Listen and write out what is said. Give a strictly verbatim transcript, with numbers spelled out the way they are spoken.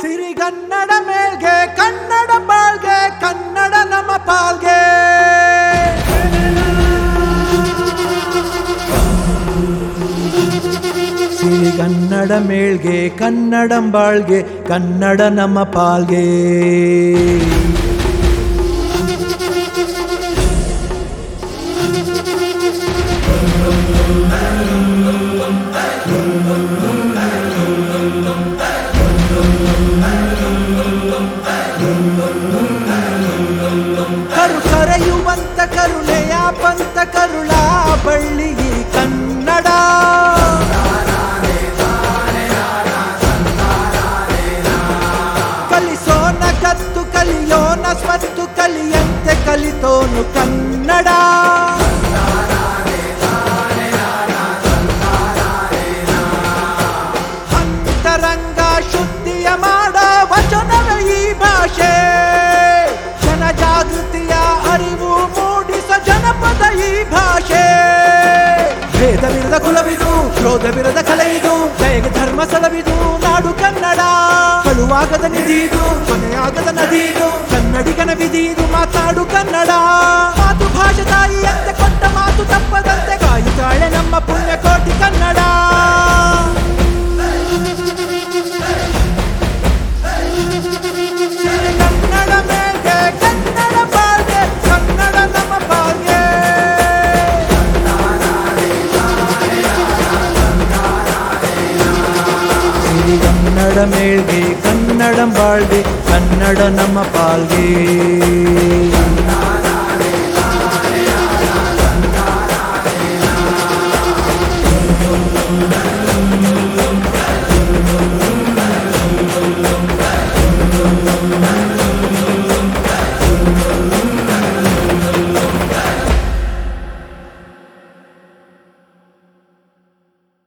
ಸಿರಿಗನ್ನಡ ಮೇಲ್ಗೆ ಕನ್ನಡ ಬಾಳ್ಗೆ ಕನ್ನಡ ನಮ್ಮ ಪಾಲ್ಗೆ ಸಿರಿಗನ್ನಡ ಮೇಲ್ಗೆ ಕನ್ನಡಂ ಬಾಳ್ಗೆ ಕನ್ನಡ ನಮ್ಮ ಪಾಲ್ಗೆ ಕರು ಕರೆಯುವಂತ ಕರುಣೆಯ ಪಂತ ಕರುಳ ಬಳ್ಳಿ ಕನ್ನಡ ಕಲಿಸೋನ ಕತ್ತು ಕಲಿಯೋನ ಸ್ವತ್ತು ಕಲಿಯಂತೆ ಕಲಿತೋನು ಕನ್ನಡ ಅಂತರಂಗ ಶುದ್ಧಿಯ ಮಾಡ ವಚನವೇ ಈ ಭಾಷೆ ಜಾಗೃತಿಯ ಅರಿವು ಮೂಡಿಸ ಜನಪದ ಈ ಭಾಷೆ ಭೇದ ವಿರದ ಕುಲವಿದು ಕ್ರೋಧ ವಿರದ ಕಲೆಯಿದು ಜಯಗ ಧರ್ಮ ಸಲವಿದು ನಾಡು ಕನ್ನಡ ಕಳುವಾಗದ ನಿಧಿದು ಕೊನೆಯಾಗದ ನದಿದು ಕನ್ನಡಿಗನ ವಿಧಿದು ಮಾತಾಡು ಕನ್ನಡ ಮಾತು ಭಾಷೆ ತಾಯಿಯಂತೆ ಕೊಟ್ಟ ಮಾತು ತಪ್ಪದಂತೆ ಕಾಯುತ್ತಾಳೆ ನಮ್ಮ ಪುಣ್ಯ ಕೋಟಿ ಕನ್ನಡ ಕನ್ನಡ ಮೇಳ್ಗೆ ಕನ್ನಡಂ ಬಾಳ್ಗೆ ಕನ್ನಡ ನಮ್ಮ ಪಾಲ್ಗೆ.